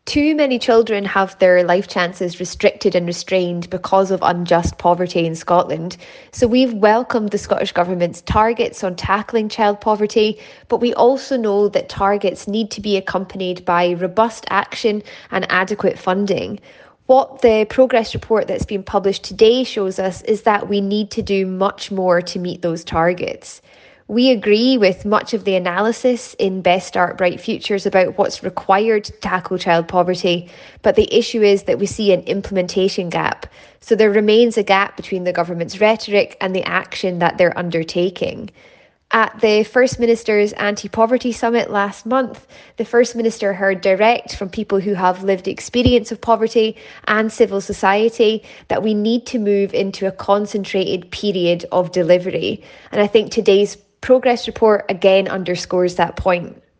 Too many children have their life chances restricted and restrained because of unjust poverty in Scotland. So we've welcomed the Scottish Government's targets on tackling child poverty, but we also know that targets need to be accompanied by robust action and adequate funding. What the progress report that's been published today shows us is that we need to do much more to meet those targets. We agree with much of the analysis in Best Start Bright Futures about what's required to tackle child poverty, but the issue is that we see an implementation gap. So there remains a gap between the government's rhetoric and the action that they're undertaking. At the First Minister's Anti-Poverty Summit last month, the First Minister heard direct from people who have lived experience of poverty and civil society that we need to move into a concentrated period of delivery. And I think today's progress report again underscores that point.